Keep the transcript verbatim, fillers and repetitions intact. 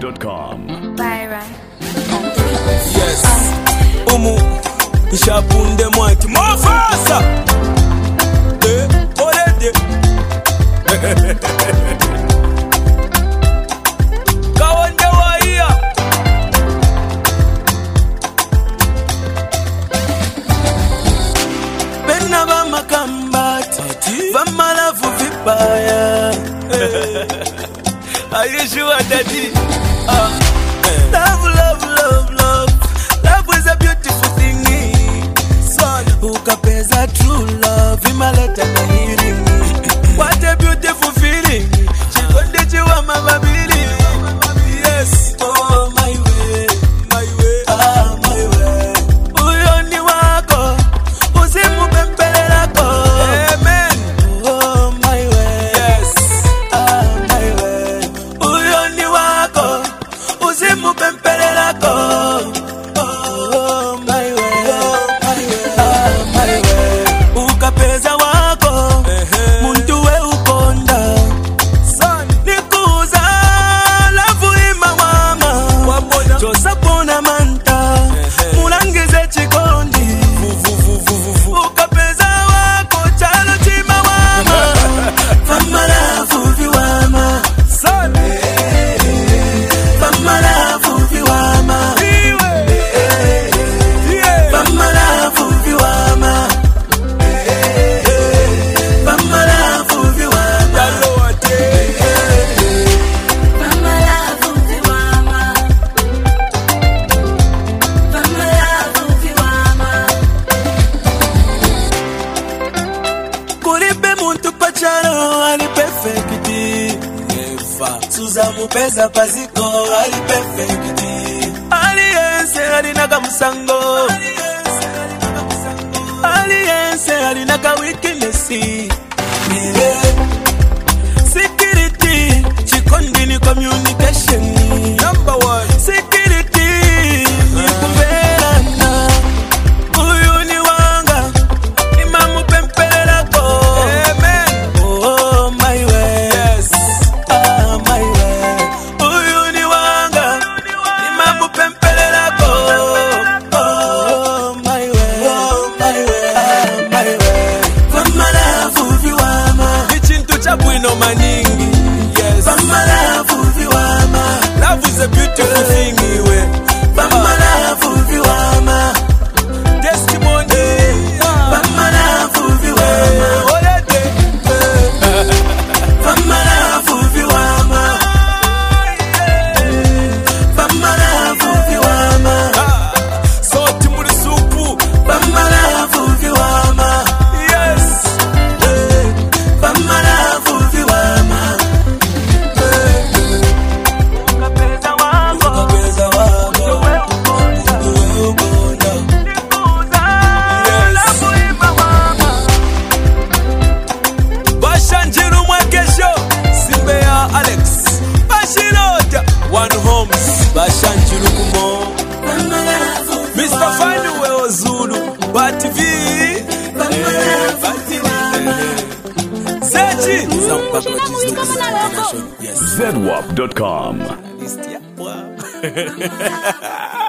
dot com. Byron. Yes. Umu Ishapunde mwati Mofasa Eh, Orede Kawande wa iya Bena bama kambati Vama lavu vipaya Are you sure daddy? Uh, love, love, love, love Love is a beautiful thing. Son, ukapeza true love imaleta na healing. What a beautiful feeling. Chikonde chiwa mababili. Yes, oh my way, my way, ah my way. Uyo ni wako, usimu pempele lako. Amen. Oh my way, yes, ah my way. Uyo ni wako, usimu pempele lako. Suza mupeza paziko ali perfect. Aliyense alinaga musango. Aliyense alinaga weakness. Security, chikondi ni communication. Number one. Security, ni kumbelana. Uyu ni wanga, imamu pempele lako. Amen. Oh my way. Yes. Maningi, yes. Love is a beautiful thing, we. Testimony. Soti muri supu. Yes. One homes, Bashanchiru kumo. Mister Fine we Zulu, Bativi. Sechi. Z W A P dot com.